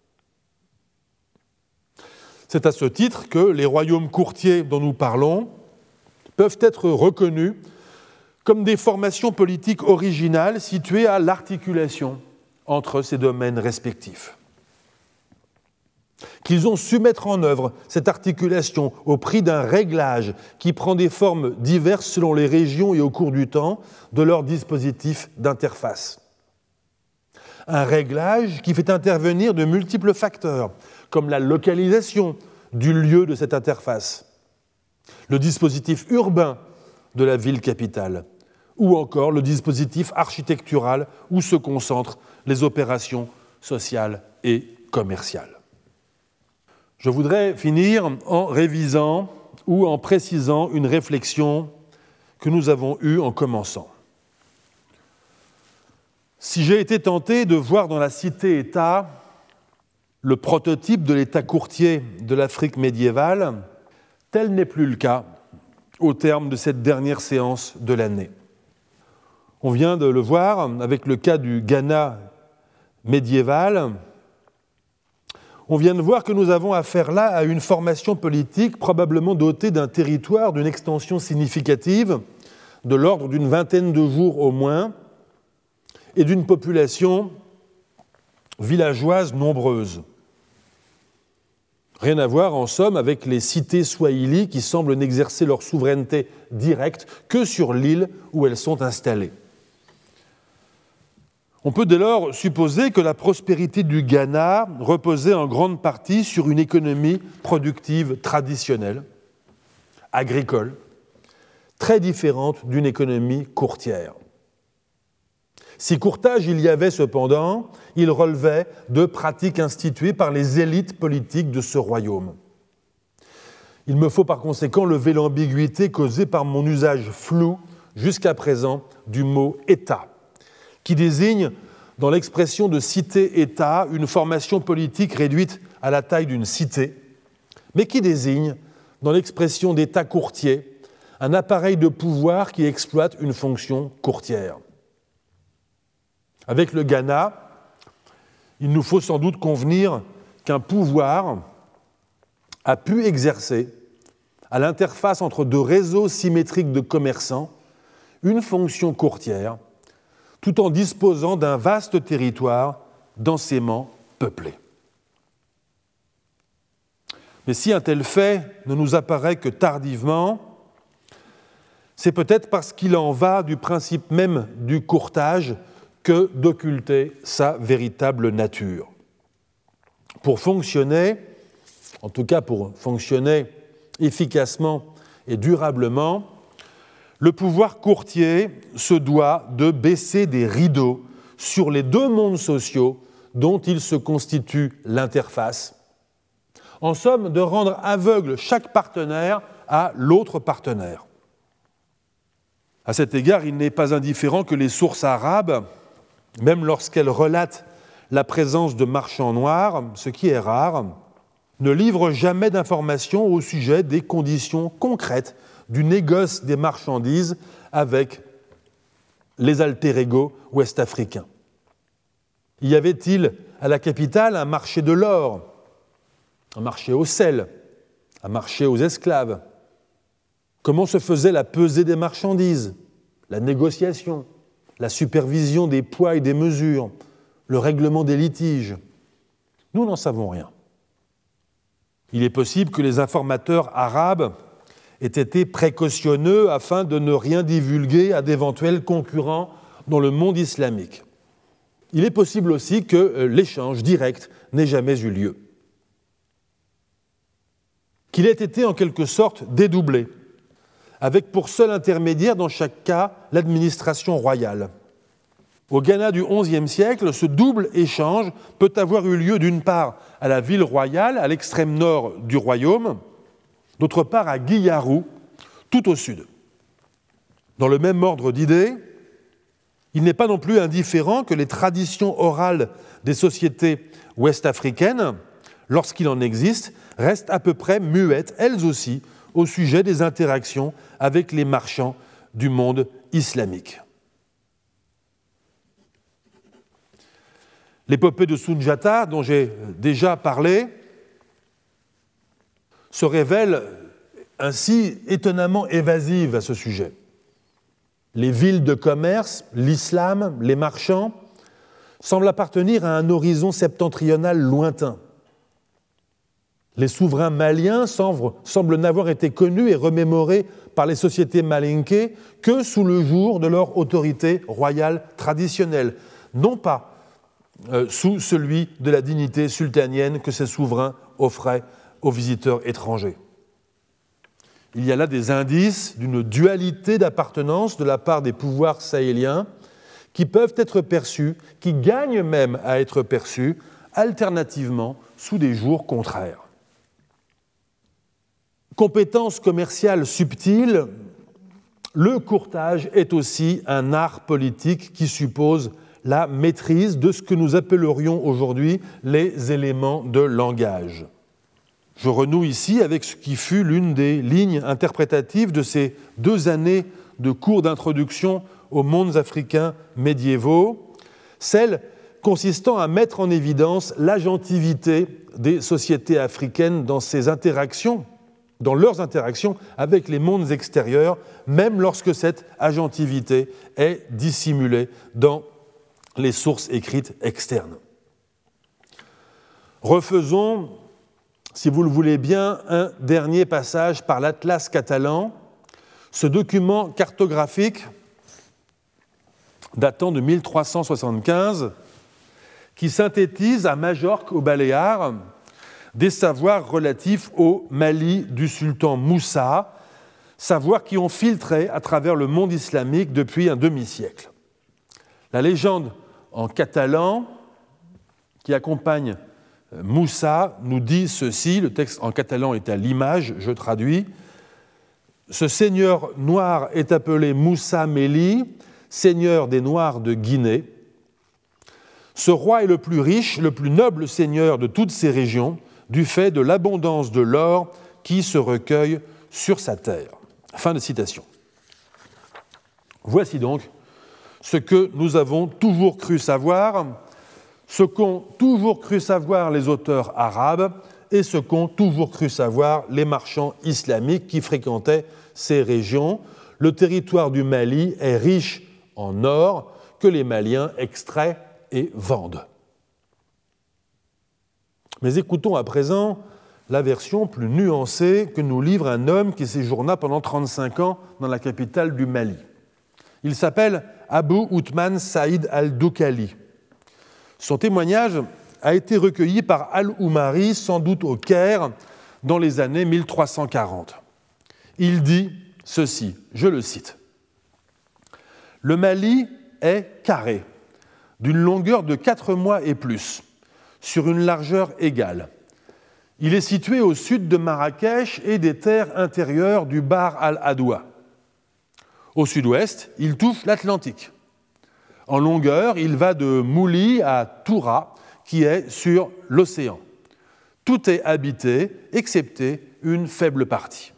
C'est à ce titre que les royaumes courtiers dont nous parlons peuvent être reconnus comme des formations politiques originales situées à l'articulation entre ces domaines respectifs. Qu'ils ont su mettre en œuvre cette articulation au prix d'un réglage qui prend des formes diverses selon les régions et au cours du temps de leur dispositif d'interface. Un réglage qui fait intervenir de multiples facteurs, comme la localisation du lieu de cette interface, le dispositif urbain de la ville capitale, ou encore le dispositif architectural où se concentrent les opérations sociales et commerciales. Je voudrais finir en révisant ou en précisant une réflexion que nous avons eue en commençant. Si j'ai été tenté de voir dans la cité-État le prototype de l'État courtier de l'Afrique médiévale, tel n'est plus le cas au terme de cette dernière séance de l'année. On vient de le voir avec le cas du Ghana médiéval. On vient de voir que nous avons affaire là à une formation politique probablement dotée d'un territoire d'une extension significative, de l'ordre d'une vingtaine de jours au moins, et d'une population villageoise nombreuse. Rien à voir, en somme, avec les cités swahili qui semblent n'exercer leur souveraineté directe que sur l'île où elles sont installées. On peut dès lors supposer que la prospérité du Ghana reposait en grande partie sur une économie productive traditionnelle, agricole, très différente d'une économie courtière. Si courtage il y avait cependant, il relevait de pratiques instituées par les élites politiques de ce royaume. Il me faut par conséquent lever l'ambiguïté causée par mon usage flou jusqu'à présent du mot « État », qui désigne, dans l'expression de cité-État, une formation politique réduite à la taille d'une cité, mais qui désigne, dans l'expression d'État courtier, un appareil de pouvoir qui exploite une fonction courtière. Avec le Ghana, il nous faut sans doute convenir qu'un pouvoir a pu exercer, à l'interface entre deux réseaux symétriques de commerçants, une fonction courtière, tout en disposant d'un vaste territoire densément peuplé. Mais si un tel fait ne nous apparaît que tardivement, c'est peut-être parce qu'il en va du principe même du courtage que d'occulter sa véritable nature. Pour fonctionner, en tout cas pour fonctionner efficacement et durablement, le pouvoir courtier se doit de baisser des rideaux sur les deux mondes sociaux dont il se constitue l'interface, en somme de rendre aveugle chaque partenaire à l'autre partenaire. À cet égard, il n'est pas indifférent que les sources arabes, même lorsqu'elles relatent la présence de marchands noirs, ce qui est rare, ne livrent jamais d'informations au sujet des conditions concrètes du négoce des marchandises avec les alter-ego ouest-africains. Y avait-il à la capitale un marché de l'or, un marché au sel, un marché aux esclaves? Comment se faisait la pesée des marchandises, la négociation, la supervision des poids et des mesures, le règlement des litiges? Nous n'en savons rien. Il est possible que les informateurs arabes aient été précautionneux afin de ne rien divulguer à d'éventuels concurrents dans le monde islamique. Il est possible aussi que l'échange direct n'ait jamais eu lieu. Qu'il ait été en quelque sorte dédoublé, avec pour seul intermédiaire dans chaque cas l'administration royale. Au Ghana du onzième siècle, ce double échange peut avoir eu lieu d'une part à la ville royale, à l'extrême nord du royaume, d'autre part à Guiyaru, tout au sud. Dans le même ordre d'idées, il n'est pas non plus indifférent que les traditions orales des sociétés ouest-africaines, lorsqu'il en existe, restent à peu près muettes, elles aussi, au sujet des interactions avec les marchands du monde islamique. L'épopée de Sundiata, dont j'ai déjà parlé, se révèle ainsi étonnamment évasive à ce sujet. Les villes de commerce, l'islam, les marchands semblent appartenir à un horizon septentrional lointain. Les souverains maliens semblent, semblent n'avoir été connus et remémorés par les sociétés malinké que sous le jour de leur autorité royale traditionnelle, non pas euh, sous celui de la dignité sultanienne que ces souverains offraient aux visiteurs étrangers. Il y a là des indices d'une dualité d'appartenance de la part des pouvoirs sahéliens qui peuvent être perçus, qui gagnent même à être perçus, alternativement sous des jours contraires. Compétence commerciale subtile, le courtage est aussi un art politique qui suppose la maîtrise de ce que nous appellerions aujourd'hui les éléments de langage. Je renoue ici avec ce qui fut l'une des lignes interprétatives de ces deux années de cours d'introduction aux mondes africains médiévaux, celle consistant à mettre en évidence l'agentivité des sociétés africaines dans ces interactions, dans leurs interactions avec les mondes extérieurs, même lorsque cette agentivité est dissimulée dans les sources écrites externes. Refaisons si vous le voulez bien, un dernier passage par l'Atlas catalan, ce document cartographique datant de mille trois cent soixante-quinze, qui synthétise à Majorque, aux Baléares, des savoirs relatifs au Mali du sultan Moussa, savoirs qui ont filtré à travers le monde islamique depuis un demi-siècle. La légende en catalan qui accompagne Moussa nous dit ceci, le texte en catalan est à l'image, je traduis. Ce seigneur noir est appelé Moussa Meli, seigneur des Noirs de Guinée. Ce roi est le plus riche, le plus noble seigneur de toutes ces régions, du fait de l'abondance de l'or qui se recueille sur sa terre. Fin de citation. Voici donc ce que nous avons toujours cru savoir, ce qu'ont toujours cru savoir les auteurs arabes et ce qu'ont toujours cru savoir les marchands islamiques qui fréquentaient ces régions. Le territoire du Mali est riche en or que les Maliens extraient et vendent. Mais écoutons à présent la version plus nuancée que nous livre un homme qui séjourna pendant trente-cinq ans dans la capitale du Mali. Il s'appelle Abu Othman Saïd al-Doukali. Son témoignage a été recueilli par Al-Oumari, sans doute au Caire, dans les années mille trois cent quarante. Il dit ceci, je le cite. « Le Mali est carré, d'une longueur de quatre mois et plus, sur une largeur égale. Il est situé au sud de Marrakech et des terres intérieures du Bahr al-Adoua. Au sud-ouest, il touche l'Atlantique. En longueur, il va de Mouli à Toura, qui est sur l'océan. Tout est habité, excepté une faible partie.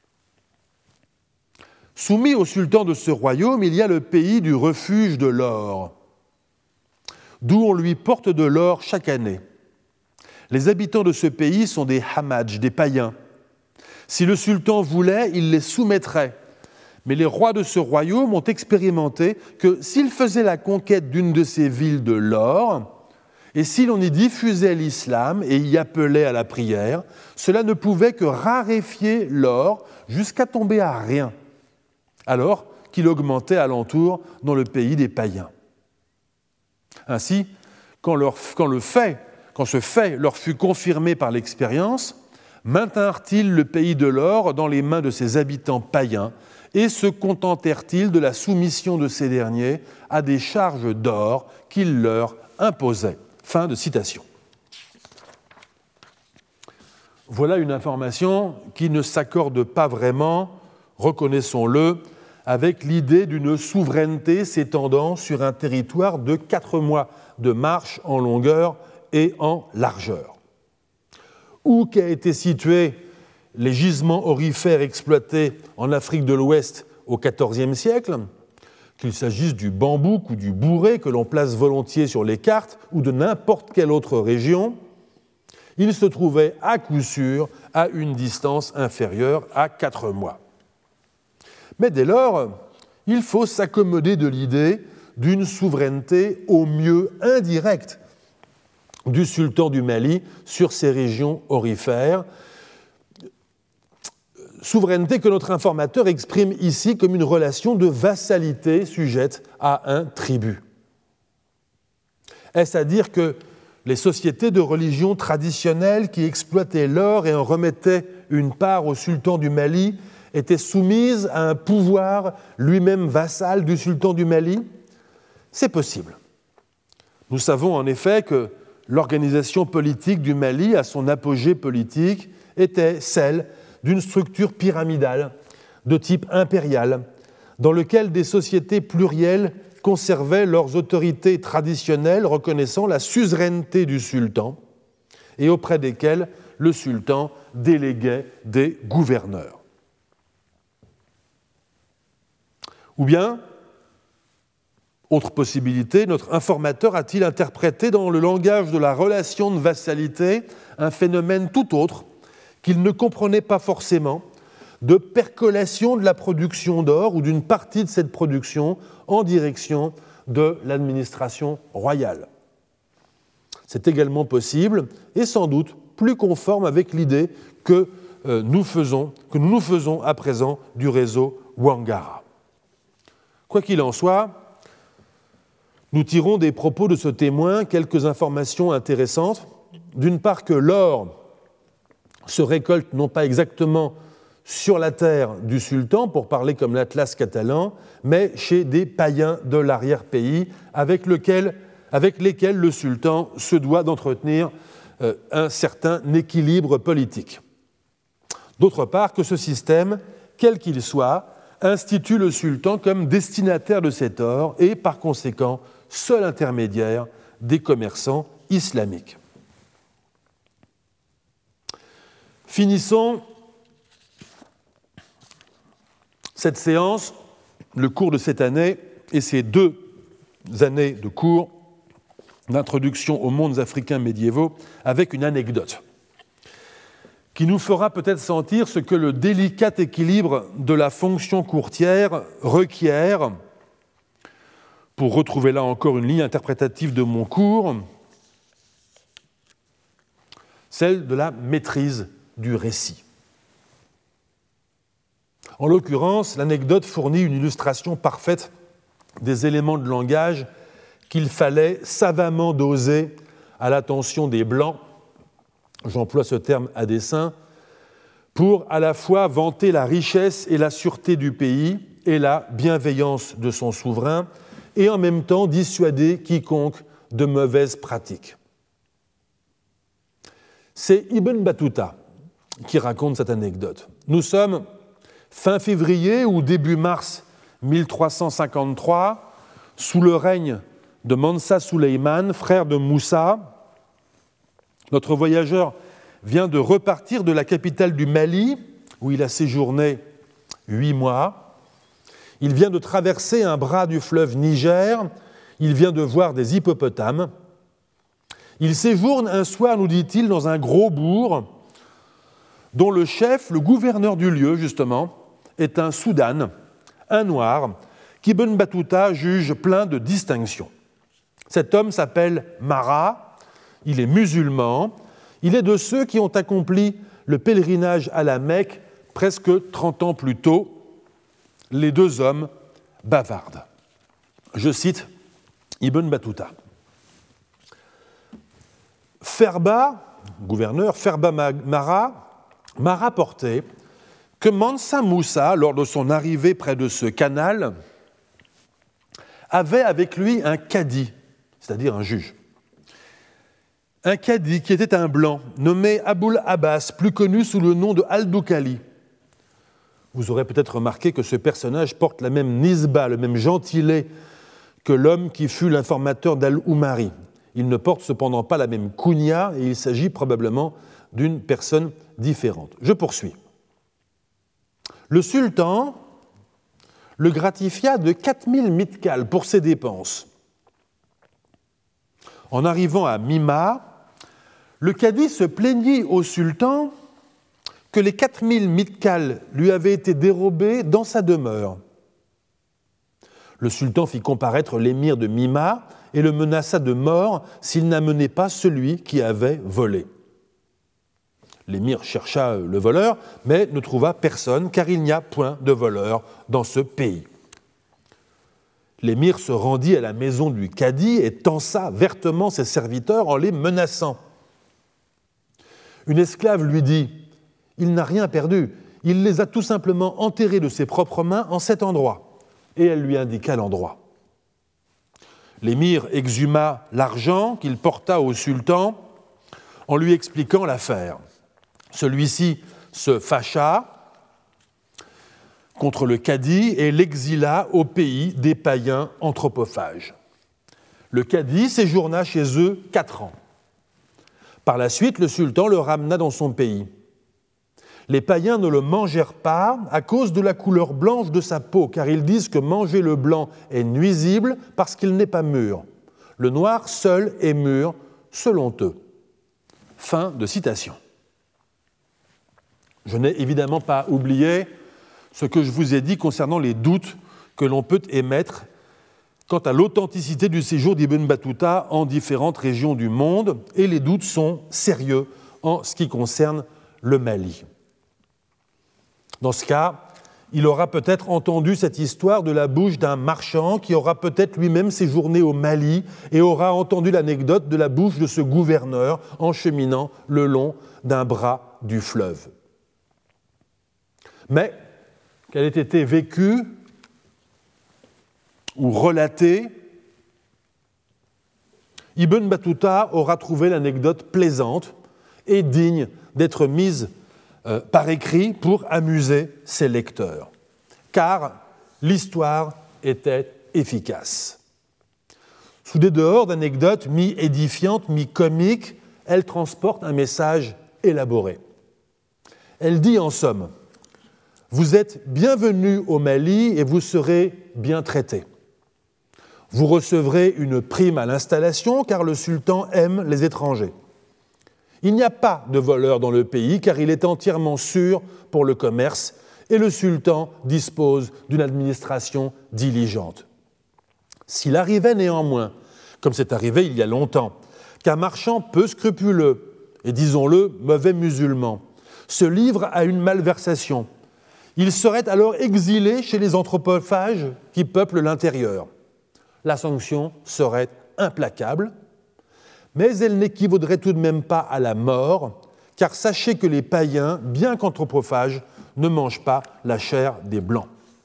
Soumis au sultan de ce royaume, il y a le pays du refuge de l'or, d'où on lui porte de l'or chaque année. Les habitants de ce pays sont des hamadj, des païens. Si le sultan voulait, il les soumettrait. Mais les rois de ce royaume ont expérimenté que s'ils faisaient la conquête d'une de ces villes de l'or, et si l'on y diffusait l'islam et y appelait à la prière, cela ne pouvait que raréfier l'or jusqu'à tomber à rien, alors qu'il augmentait alentour dans le pays des païens. Ainsi, quand, leur, quand, le fait, quand ce fait leur fut confirmé par l'expérience, maintinrent-ils le pays de l'or dans les mains de ses habitants païens et se contentèrent-ils de la soumission de ces derniers à des charges d'or qu'ils leur imposaient. Fin de citation. Voilà une information qui ne s'accorde pas vraiment, reconnaissons-le, avec l'idée d'une souveraineté s'étendant sur un territoire de quatre mois de marche en longueur et en largeur. Où qu'a été situé les gisements aurifères exploités en Afrique de l'Ouest au quatorzième siècle, qu'il s'agisse du bambouk ou du bourré que l'on place volontiers sur les cartes ou de n'importe quelle autre région, il se trouvait à coup sûr à une distance inférieure à quatre mois. Mais dès lors, il faut s'accommoder de l'idée d'une souveraineté au mieux indirecte du sultan du Mali sur ces régions aurifères, souveraineté que notre informateur exprime ici comme une relation de vassalité sujette à un tribut. Est-ce à dire que les sociétés de religion traditionnelles qui exploitaient l'or et en remettaient une part au sultan du Mali étaient soumises à un pouvoir lui-même vassal du sultan du Mali? C'est possible. Nous savons en effet que l'organisation politique du Mali, à son apogée politique, était celle d'une structure pyramidale de type impérial, dans lequel des sociétés plurielles conservaient leurs autorités traditionnelles reconnaissant la suzeraineté du sultan et auprès desquelles le sultan déléguait des gouverneurs. Ou bien, autre possibilité, notre informateur a-t-il interprété dans le langage de la relation de vassalité un phénomène tout autre qu'il ne comprenait pas forcément, de percolation de la production d'or ou d'une partie de cette production en direction de l'administration royale. C'est également possible et sans doute plus conforme avec l'idée que, euh, nous faisons, que nous nous faisons à présent du réseau Wangara. Quoi qu'il en soit, nous tirons des propos de ce témoin quelques informations intéressantes. D'une part, que l'or se récolte non pas exactement sur la terre du sultan, pour parler comme l'Atlas catalan, mais chez des païens de l'arrière-pays avec, lequel, avec lesquels le sultan se doit d'entretenir euh, un certain équilibre politique. D'autre part, que ce système, quel qu'il soit, institue le sultan comme destinataire de cet or et, par conséquent, seul intermédiaire des commerçants islamiques. Finissons cette séance, le cours de cette année et ces deux années de cours d'introduction aux mondes africains médiévaux avec une anecdote qui nous fera peut-être sentir ce que le délicat équilibre de la fonction courtière requiert, pour retrouver là encore une ligne interprétative de mon cours, celle de la maîtrise du récit. En l'occurrence, l'anecdote fournit une illustration parfaite des éléments de langage qu'il fallait savamment doser à l'attention des Blancs, j'emploie ce terme à dessein, pour à la fois vanter la richesse et la sûreté du pays et la bienveillance de son souverain, et en même temps dissuader quiconque de mauvaises pratiques. C'est Ibn Battuta qui raconte cette anecdote. Nous sommes fin février ou début mars mille trois cent cinquante-trois, sous le règne de Mansa Suleyman, frère de Moussa. Notre voyageur vient de repartir de la capitale du Mali, où il a séjourné huit mois. Il vient de traverser un bras du fleuve Niger. Il vient de voir des hippopotames. Il séjourne un soir, nous dit-il, dans un gros bourg, dont le chef, le gouverneur du lieu, justement, est un Soudane, un noir, qu'Ibn Battuta juge plein de distinctions. Cet homme s'appelle Mara, il est musulman, il est de ceux qui ont accompli le pèlerinage à la Mecque presque trente ans plus tôt. Les deux hommes bavardent. Je cite Ibn Battuta. Ferba, gouverneur, Ferba Mara, m'a rapporté que Mansa Moussa, lors de son arrivée près de ce canal, avait avec lui un cadi, c'est-à-dire un juge. Un cadi qui était un blanc, nommé Aboul Abbas, plus connu sous le nom de Al-Doukali. Vous aurez peut-être remarqué que ce personnage porte la même nisba, le même gentilé que l'homme qui fut l'informateur d'Al-Oumari. Il ne porte cependant pas la même kunya et il s'agit probablement d'une personne différente. Je poursuis. Le sultan le gratifia de quatre mille mitkals pour ses dépenses. En arrivant à Mima, le cadi se plaignit au sultan que les quatre mille mitkals lui avaient été dérobés dans sa demeure. Le sultan fit comparaître l'émir de Mima et le menaça de mort s'il n'amenait pas celui qui avait volé. L'émir chercha le voleur, mais ne trouva personne, car il n'y a point de voleur dans ce pays. L'émir se rendit à la maison du cadi et tança vertement ses serviteurs en les menaçant. Une esclave lui dit « Il n'a rien perdu, il les a tout simplement enterrés de ses propres mains en cet endroit. » Et elle lui indiqua l'endroit. L'émir exhuma l'argent qu'il porta au sultan en lui expliquant l'affaire. Celui-ci se fâcha contre le cadi et l'exila au pays des païens anthropophages. Le cadi séjourna chez eux quatre ans. Par la suite, le sultan le ramena dans son pays. Les païens ne le mangèrent pas à cause de la couleur blanche de sa peau, car ils disent que manger le blanc est nuisible parce qu'il n'est pas mûr. Le noir seul est mûr, selon eux. Fin de citation. Je n'ai évidemment pas oublié ce que je vous ai dit concernant les doutes que l'on peut émettre quant à l'authenticité du séjour d'Ibn Battuta en différentes régions du monde, et les doutes sont sérieux en ce qui concerne le Mali. Dans ce cas, il aura peut-être entendu cette histoire de la bouche d'un marchand qui aura peut-être lui-même séjourné au Mali et aura entendu l'anecdote de la bouche de ce gouverneur en cheminant le long d'un bras du fleuve. Mais qu'elle ait été vécue ou relatée, Ibn Battuta aura trouvé l'anecdote plaisante et digne d'être mise euh, par écrit pour amuser ses lecteurs, car l'histoire était efficace. Sous des dehors d'anecdotes mi-édifiantes, mi-comiques, elle transporte un message élaboré. Elle dit en somme: vous êtes bienvenus au Mali et vous serez bien traités. Vous recevrez une prime à l'installation car le sultan aime les étrangers. Il n'y a pas de voleurs dans le pays car il est entièrement sûr pour le commerce et le sultan dispose d'une administration diligente. S'il arrivait néanmoins, comme c'est arrivé il y a longtemps, qu'un marchand peu scrupuleux et, disons-le, mauvais musulman se livre à une malversation, il serait alors exilé chez les anthropophages qui peuplent l'intérieur. La sanction serait implacable, mais elle n'équivaudrait tout de même pas à la mort, car sachez que les païens, bien qu'anthropophages, ne mangent pas la chair des Blancs.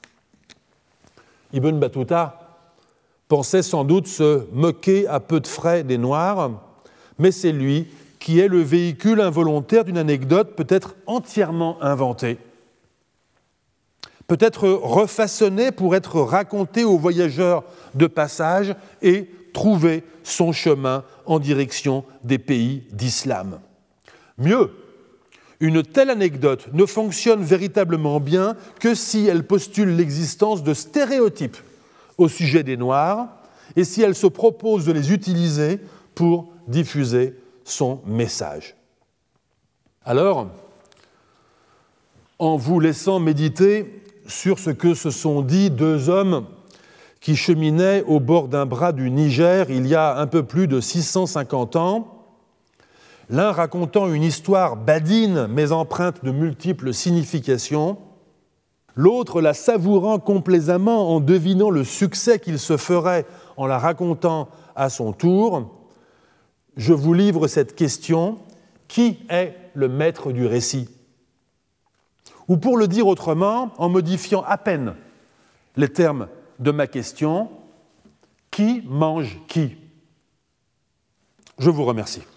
Ibn Battuta pensait sans doute se moquer à peu de frais des Noirs, mais c'est lui qui est le véhicule involontaire d'une anecdote peut-être entièrement inventée, peut-être refaçonnée pour être racontée aux voyageurs de passage et trouver son chemin en direction des pays d'islam. Mieux, une telle anecdote ne fonctionne véritablement bien que si elle postule l'existence de stéréotypes au sujet des Noirs et si elle se propose de les utiliser pour diffuser son message. Alors, en vous laissant méditer sur ce que se sont dit deux hommes qui cheminaient au bord d'un bras du Niger il y a un peu plus de six cent cinquante ans, l'un racontant une histoire badine mais empreinte de multiples significations, l'autre la savourant complaisamment en devinant le succès qu'il se ferait en la racontant à son tour, je vous livre cette question: qui est le maître du récit ? Ou pour le dire autrement, en modifiant à peine les termes de ma question, qui mange qui ? Je vous remercie.